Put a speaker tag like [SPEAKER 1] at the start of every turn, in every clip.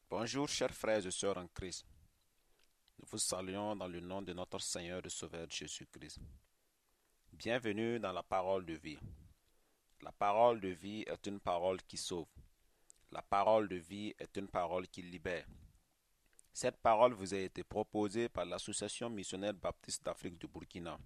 [SPEAKER 1] Bonjour chers frères et sœurs en Christ. Nous vous saluons dans le nom de notre Seigneur et Sauveur Jésus-Christ. Bienvenue dans la parole de vie. La parole de vie est une parole qui sauve. La parole de vie est une parole qui libère. Cette parole vous a été proposée par l'Association missionnaire baptiste d'Afrique du Burkina.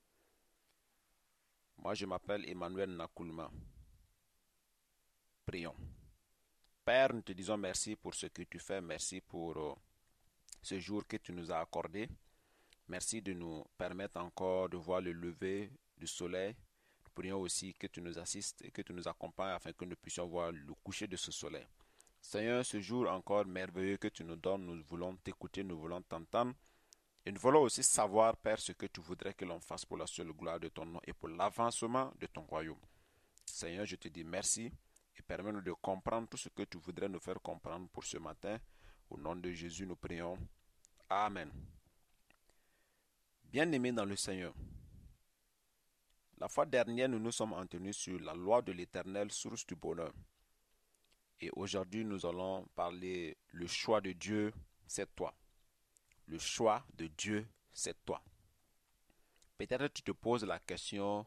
[SPEAKER 1] Moi je m'appelle Emmanuel Nakoulma. Prions. Père, nous te disons merci pour ce que tu fais. Merci pour ce jour que tu nous as accordé. Merci de nous permettre encore de voir le lever du soleil. Nous prions aussi que tu nous assistes et que tu nous accompagnes afin que nous puissions voir le coucher de ce soleil. Seigneur, ce jour encore merveilleux que tu nous donnes, nous voulons t'écouter, nous voulons t'entendre. Et nous voulons aussi savoir, Père, ce que tu voudrais que l'on fasse pour la seule gloire de ton nom et pour l'avancement de ton royaume. Seigneur, je te dis merci et permets-nous de comprendre tout ce que tu voudrais nous faire comprendre pour ce matin. Au nom de Jésus, nous prions. Amen. Bien-aimés dans le Seigneur, la fois dernière, nous nous sommes entretenus sur la loi de l'Éternel, source du bonheur. Et aujourd'hui, nous allons parler le choix de Dieu, c'est toi. Le choix de Dieu, c'est toi. Peut-être tu te poses la question,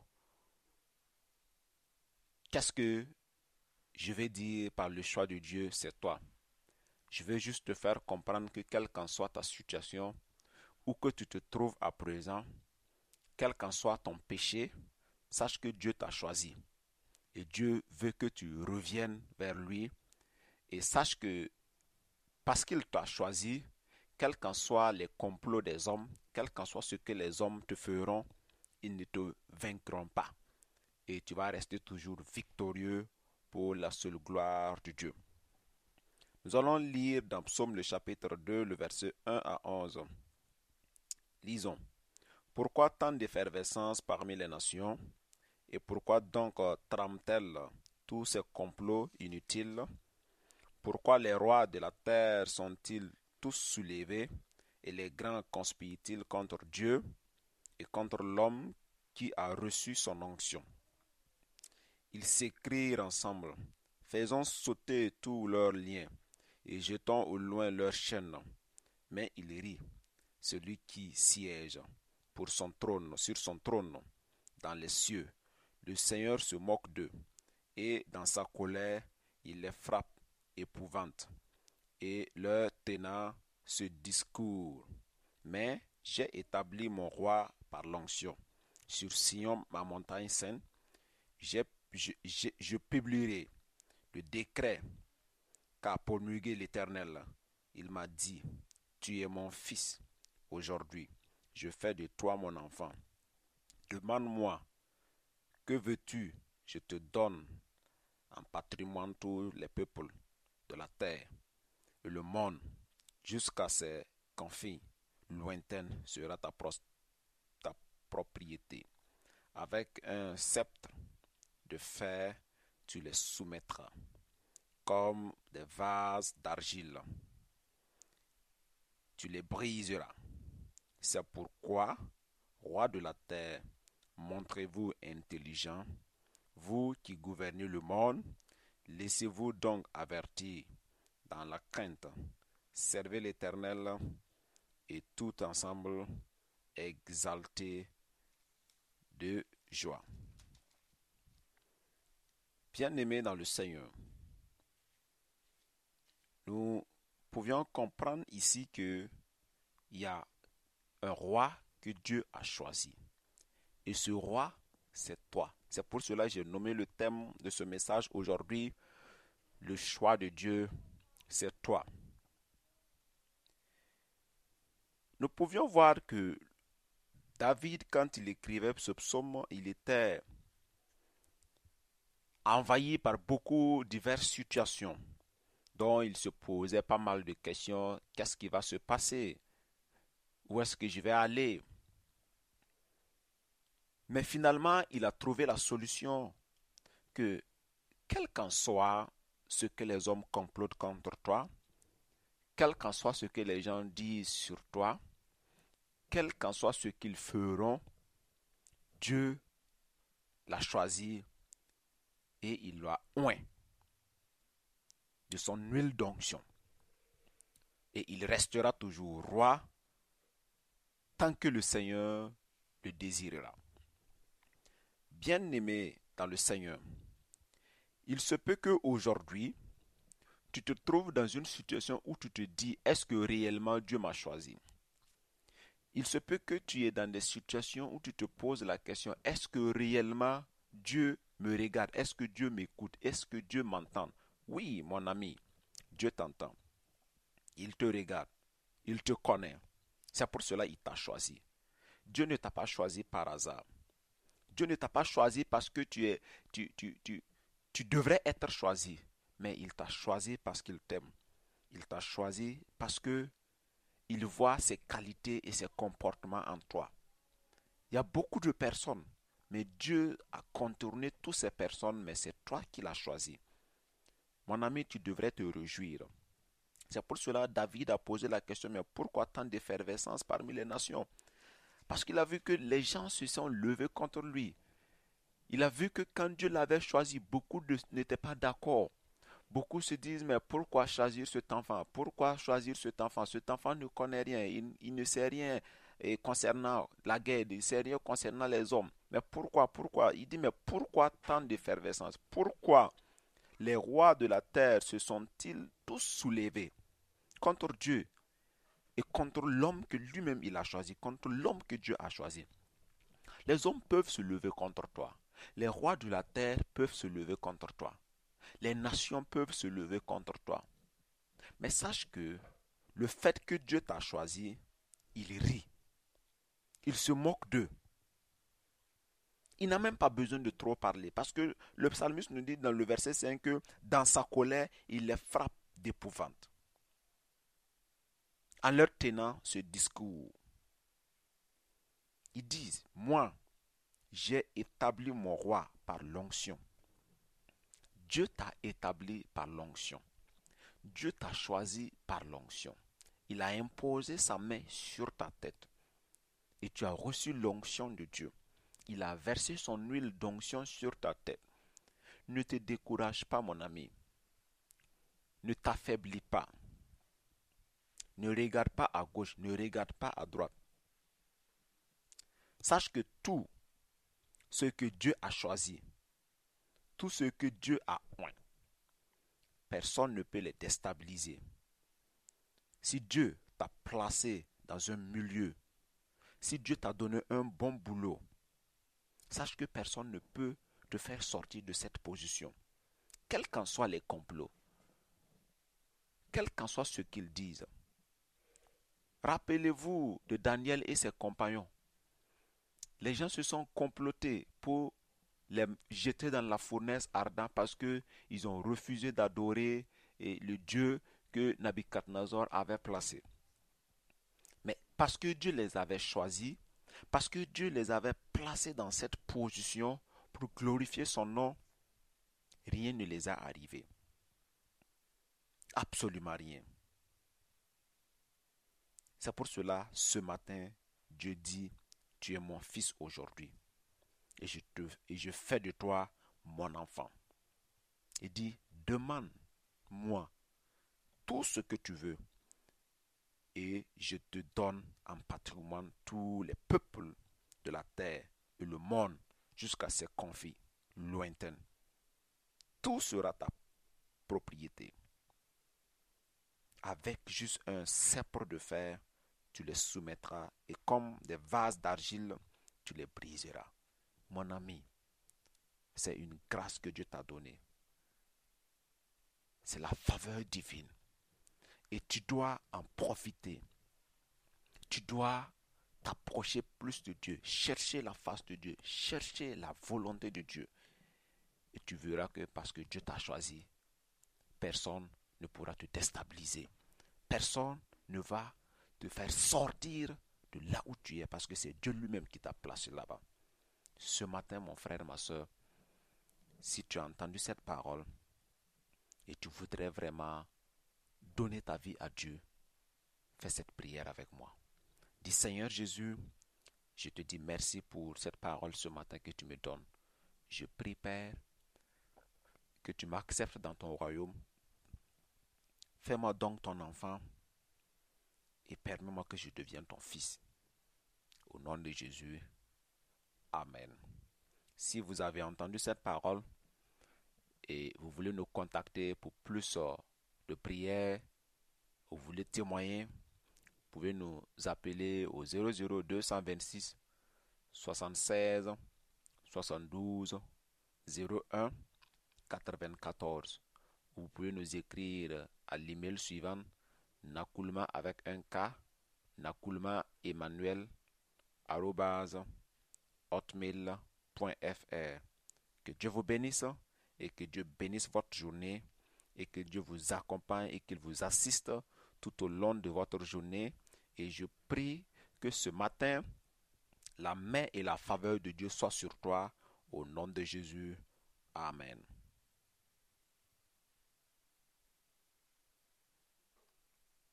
[SPEAKER 1] qu'est-ce que je vais dire par le choix de Dieu, c'est toi? Je veux juste te faire comprendre que quelle qu'en soit ta situation, où que tu te trouves à présent, quel qu'en soit ton péché, sache que Dieu t'a choisi. Et Dieu veut que tu reviennes vers lui. Et sache que parce qu'il t'a choisi, quels qu'en soient les complots des hommes, quel qu'en soit ce que les hommes te feront, ils ne te vaincront pas. Et tu vas rester toujours victorieux pour la seule gloire de Dieu. Nous allons lire dans Psaume le chapitre 2, le verset 1 à 11. Lisons. Pourquoi tant d'effervescence parmi les nations? Et pourquoi donc trament-elles tous ces complots inutiles? Pourquoi les rois de la terre sont-ils tous soulevés et les grands conspirent-ils contre Dieu et contre l'homme qui a reçu son onction? Ils s'écrient ensemble, faisons sauter tous leurs liens et jetons au loin leurs chaînes. Mais il rit, celui qui siège pour son trône, sur son trône dans les cieux. Le Seigneur se moque d'eux et dans sa colère, il les frappe épouvante et leur tenant ce discours. Mais j'ai établi mon roi par l'onction. Sur Sion, ma montagne sainte, je publierai le décret qu'a promulgué l'Éternel. Il m'a dit, tu es mon fils. Aujourd'hui, je fais de toi mon enfant. Demande-moi, que veux-tu? Je te donne en patrimoine tous les peuples de la terre et le monde jusqu'à ses confins lointaines sera ta propriété. Avec un sceptre de fer, tu les soumettras comme des vases d'argile. Tu les briseras. C'est pourquoi, roi de la terre, montrez-vous intelligent, vous qui gouvernez le monde, laissez-vous donc avertir dans la crainte. Servez l'Éternel et tout ensemble exaltés de joie. Bien-aimés dans le Seigneur, nous pouvions comprendre ici qu'il y a un roi que Dieu a choisi. Et ce roi, c'est toi. C'est pour cela que j'ai nommé le thème de ce message aujourd'hui, le choix de Dieu, c'est toi. Nous pouvions voir que David, quand il écrivait ce psaume, il était envahi par beaucoup diverses situations dont il se posait pas mal de questions. Qu'est-ce qui va se passer? Où est-ce que je vais aller? Mais finalement, il a trouvé la solution que, quel qu'en soit ce que les hommes complotent contre toi, quel qu'en soit ce que les gens disent sur toi, quel qu'en soit ce qu'ils feront, Dieu l'a choisi et il l'a oint de son huile d'onction. Et il restera toujours roi tant que le Seigneur le désirera. Bien-aimé dans le Seigneur, il se peut qu'aujourd'hui, tu te trouves dans une situation où tu te dis, est-ce que réellement Dieu m'a choisi? Il se peut que tu es dans des situations où tu te poses la question, est-ce que réellement Dieu me regarde? Est-ce que Dieu m'écoute? Est-ce que Dieu m'entend? Oui, mon ami, Dieu t'entend. Il te regarde. Il te connaît. C'est pour cela qu'il t'a choisi. Dieu ne t'a pas choisi par hasard. Dieu ne t'a pas choisi parce que tu devrais être choisi. Mais il t'a choisi parce qu'il t'aime. Il t'a choisi parce que il voit ses qualités et ses comportements en toi. Il y a beaucoup de personnes, mais Dieu a contourné toutes ces personnes, mais c'est toi qui l'as choisi. Mon ami, tu devrais te réjouir. C'est pour cela que David a posé la question, mais pourquoi tant d'effervescence parmi les nations? Parce qu'il a vu que les gens se sont levés contre lui. Il a vu que quand Dieu l'avait choisi, beaucoup n'étaient pas d'accord. Beaucoup se disent, mais pourquoi choisir cet enfant? Pourquoi choisir cet enfant? Cet enfant ne connaît rien, il ne sait rien concernant la guerre, il ne sait rien concernant les hommes. Mais pourquoi? Il dit, mais pourquoi tant d'effervescence? Pourquoi les rois de la terre se sont-ils tous soulevés contre Dieu et contre l'homme que lui-même il a choisi, contre l'homme que Dieu a choisi? Les hommes peuvent se lever contre toi. Les rois de la terre peuvent se lever contre toi. Les nations peuvent se lever contre toi. Mais sache que le fait que Dieu t'a choisi, il rit. Il se moque d'eux. Il n'a même pas besoin de trop parler. Parce que le psalmiste nous dit dans le verset 5 que dans sa colère, il les frappe d'épouvante. En leur tenant ce discours, ils disent, moi, j'ai établi mon roi par l'onction. Dieu t'a établi par l'onction. Dieu t'a choisi par l'onction. Il a imposé sa main sur ta tête. Et tu as reçu l'onction de Dieu. Il a versé son huile d'onction sur ta tête. Ne te décourage pas, mon ami. Ne t'affaiblis pas. Ne regarde pas à gauche, ne regarde pas à droite. Sache que tout ce que Dieu a choisi, tout ce que Dieu a oint, personne ne peut les déstabiliser. Si Dieu t'a placé dans un milieu, si Dieu t'a donné un bon boulot, sache que personne ne peut te faire sortir de cette position. Quels qu'en soient les complots, quel qu'en soit ce qu'ils disent. Rappelez-vous de Daniel et ses compagnons. Les gens se sont complotés pour les jeter dans la fournaise ardente parce qu'ils ont refusé d'adorer le Dieu que Nabuchodonosor avait placé. Mais parce que Dieu les avait choisis, parce que Dieu les avait placés dans cette position pour glorifier son nom, rien ne les a arrivés. Absolument rien. C'est pour cela, ce matin, Dieu dit, tu es mon fils aujourd'hui. Et je fais de toi mon enfant. Il dit, demande-moi tout ce que tu veux et je te donne en patrimoine tous les peuples de la terre et le monde jusqu'à ses confins lointains. Tout sera ta propriété. Avec juste un sceptre de fer, tu les soumettras et comme des vases d'argile, tu les briseras. Mon ami, c'est une grâce que Dieu t'a donnée. C'est la faveur divine. Et tu dois en profiter. Tu dois t'approcher plus de Dieu, chercher la face de Dieu, chercher la volonté de Dieu. Et tu verras que parce que Dieu t'a choisi, personne ne pourra te déstabiliser. Personne ne va te faire sortir de là où tu es parce que c'est Dieu lui-même qui t'a placé là-bas. Ce matin, mon frère, ma soeur, si tu as entendu cette parole et tu voudrais vraiment donner ta vie à Dieu, fais cette prière avec moi. Dis Seigneur Jésus, je te dis merci pour cette parole ce matin que tu me donnes. Je prie, Père, que tu m'acceptes dans ton royaume. Fais-moi donc ton enfant et permets-moi que je devienne ton fils. Au nom de Jésus, Amen. Si vous avez entendu cette parole et vous voulez nous contacter pour plus de prières, vous voulez témoigner, vous pouvez nous appeler au 00226 76 72 01 94. Vous pouvez nous écrire à l'email suivant nakulma avec un K, nakulma emmanuel @hotmail.fr. Que Dieu vous bénisse et que Dieu bénisse votre journée et que Dieu vous accompagne et qu'il vous assiste tout au long de votre journée. Et je prie que ce matin, la main et la faveur de Dieu soient sur toi au nom de Jésus. Amen.